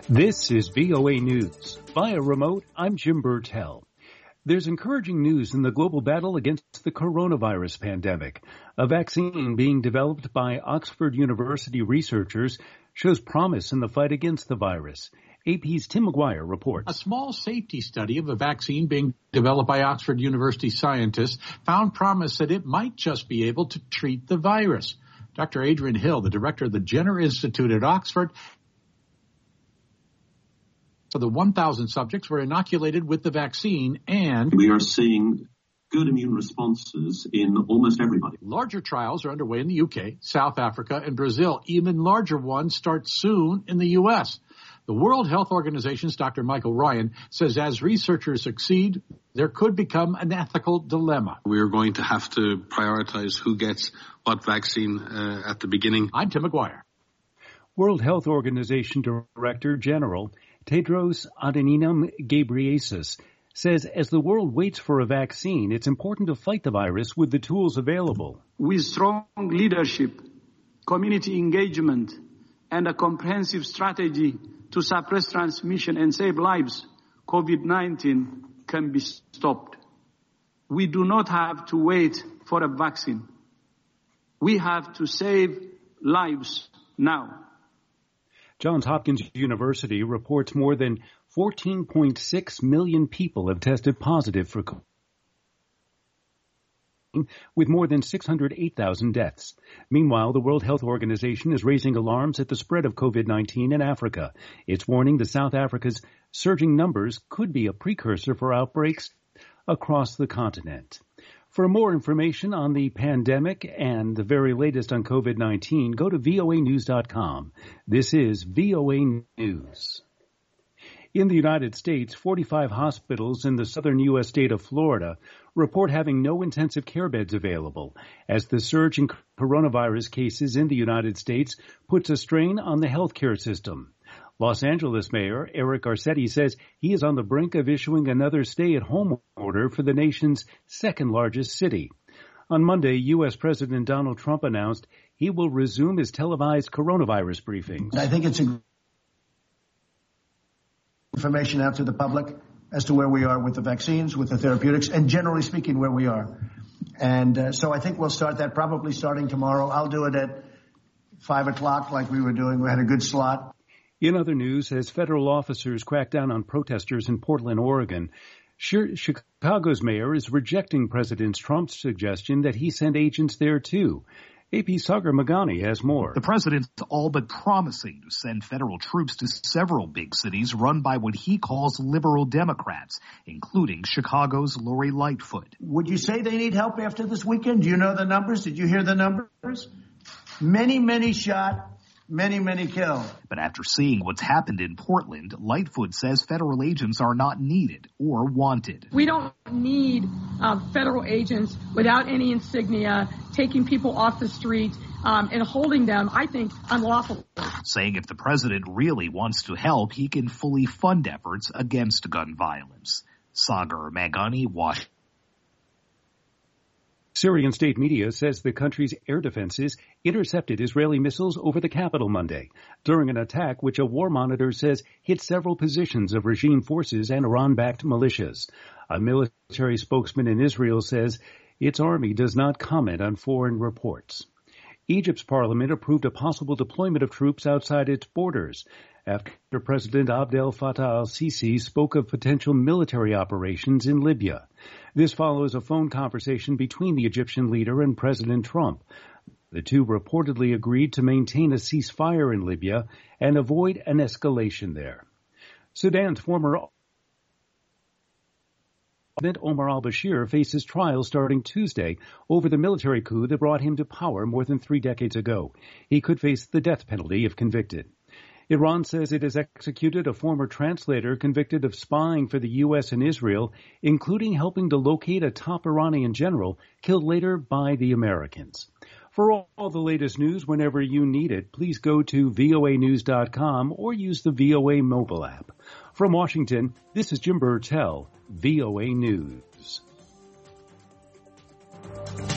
This is VOA News. Via remote, I'm Jim Burtell. There's encouraging news in the global battle against the coronavirus pandemic. A vaccine being developed by Oxford University researchers shows promise in the fight against the virus. AP's Tim McGuire reports. A small safety study of a vaccine being developed by Oxford University scientists found promise that it might just be able to treat the virus. Dr. Adrian Hill, the director of the Jenner Institute at Oxford, so the 1,000 subjects were inoculated with the vaccine, and we are seeing good immune responses in almost everybody. Larger trials are underway in the UK, South Africa, and Brazil. Even larger ones start soon in the U.S. The World Health Organization's Dr. Michael Ryan says as researchers succeed, there could become an ethical dilemma. We're going to have to prioritize who gets what vaccine at the beginning. I'm Tim McGuire. World Health Organization Director General Tedros Adhanom Ghebreyesus says as the world waits for a vaccine, it's important to fight the virus with the tools available. With strong leadership, community engagement, and a comprehensive strategy to suppress transmission and save lives, COVID-19 can be stopped. We do not have to wait for a vaccine. We have to save lives now. Johns Hopkins University reports more than 14.6 million people have tested positive for COVID, with more than 608,000 deaths. Meanwhile, the World Health Organization is raising alarms at the spread of COVID-19 in Africa. It's warning that South Africa's surging numbers could be a precursor for outbreaks across the continent. For more information on the pandemic and the very latest on COVID-19, go to voanews.com. This is VOA News. In the United States, 45 hospitals in the southern U.S. state of Florida report having no intensive care beds available as the surge in coronavirus cases in the United States puts a strain on the healthcare system. Los Angeles Mayor Eric Garcetti says he is on the brink of issuing another stay-at-home order for the nation's second-largest city. On Monday, U.S. President Donald Trump announced he will resume his televised coronavirus briefings. I think it's information out to the public as to where we are with the vaccines, with the therapeutics, and generally speaking, where we are. And so I think we'll start that probably starting tomorrow. I'll do it at 5 o'clock like we were doing. We had a good slot. In other news, as federal officers crack down on protesters in Portland, Oregon, Chicago's mayor is rejecting President Trump's suggestion that he send agents there too. AP Sagar Magani has more. The president's all but promising to send federal troops to several big cities run by what he calls liberal Democrats, including Chicago's Lori Lightfoot. Would you say they need help after this weekend? Do you know the numbers? Did you hear the numbers? Many shot. Many killed. But after seeing what's happened in Portland, Lightfoot says federal agents are not needed or wanted. We don't need federal agents without any insignia, taking people off the street and holding them, I think, unlawfully. Saying if the president really wants to help, he can fully fund efforts against gun violence. Sagar Magani, Washington. Syrian state media says the country's air defenses intercepted Israeli missiles over the capital Monday during an attack which a war monitor says hit several positions of regime forces and Iran-backed militias. A military spokesman in Israel says its army does not comment on foreign reports. Egypt's parliament approved a possible deployment of troops outside its borders after President Abdel Fattah al-Sisi spoke of potential military operations in Libya. This follows a phone conversation between the Egyptian leader and President Trump. The two reportedly agreed to maintain a ceasefire in Libya and avoid an escalation there. Sudan's former President Omar al-Bashir faces trial starting Tuesday over the military coup that brought him to power more than 3 decades ago. He could face the death penalty if convicted. Iran says it has executed a former translator convicted of spying for the U.S. and Israel, including helping to locate a top Iranian general killed later by the Americans. For all the latest news whenever you need it, please go to voanews.com or use the VOA mobile app. From Washington, this is Jim Burtell, VOA News.